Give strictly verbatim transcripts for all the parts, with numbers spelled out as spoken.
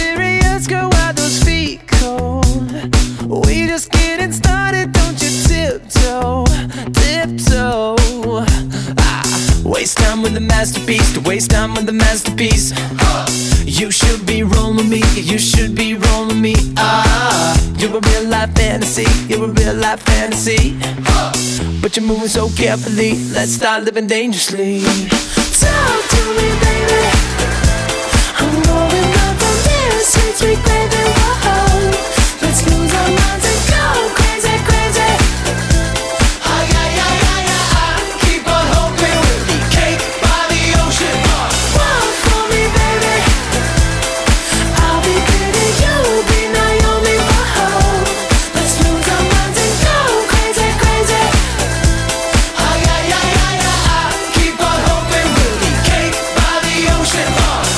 serious, girl, why those feet cold? We just getting started, don't you tiptoe, tiptoe. Ah, waste time with the masterpiece, to waste time with the masterpiece. You should be rolling with me, you should be rolling with me. Ah, you're a real life fantasy, you're a real life fantasy. But you're moving so carefully, let's start living dangerously. Talk to me, baby. I'm going up from this sweet, sweet baby. Whoa, let's lose our minds and go crazy, crazy. Ay, ay, ay, ay, ay, keep on hoping we'll be cake by the ocean. Walk for me, baby. I'll be pretty, you'll be Naomi. Whoa, let's lose our minds and go crazy, crazy. Ay, ay, ay, ay, ay, keep on hoping we'll be cake by the ocean.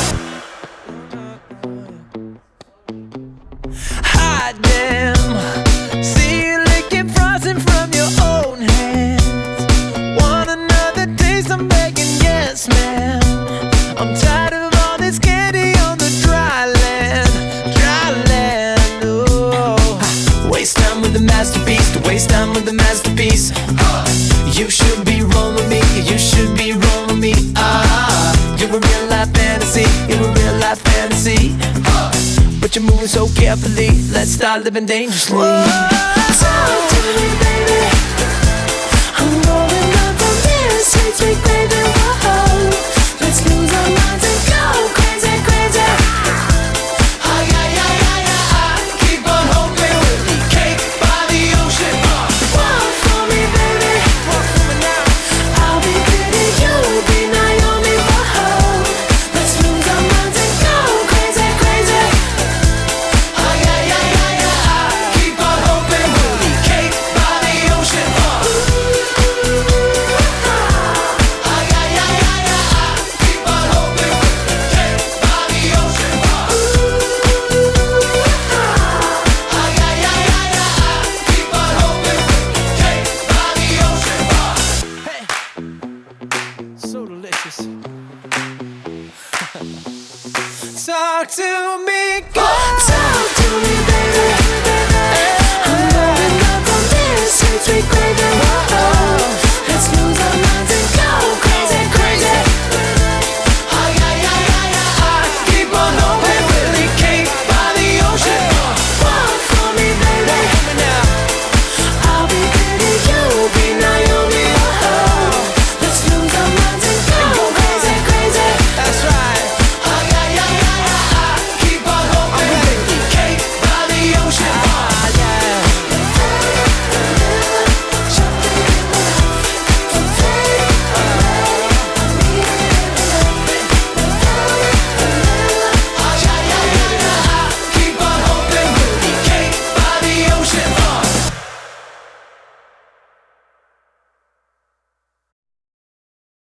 Hot damn, see you licking frosting from your own hands. Want another taste? I'm begging, yes, ma'am. I'm tired of all this candy on the dry land, dry land. Oh, waste time with the masterpiece, to waste time with the masterpiece. You should be rolling with me, you should be rolling with me. Ah, you're a real life fantasy, you're a real life fantasy. But you're moving so carefully, let's start living dangerously. Talk to me, baby. I'm rolling up from this sweet, sweet baby. Whoa, let's lose our minds and go crazy, crazy. Ay, ay, ay, ay, ay, keep on hoping we'll be cake by the ocean. Walk for me, baby. Walk for me now. I'll be pretty, you'll be Naomi. Whoa, let's lose our minds and go crazy, crazy. Ay, ay, ay, ay, ay, keep on hoping we'll be cake by the ocean. Ay, ay, ay, ay, ay, keep on hoping we'll be cake by the ocean. Ay, ay, ay, ay, ay, keep on hoping we'll be cake by the ocean. Hey, so delicious. Talk to me, girl.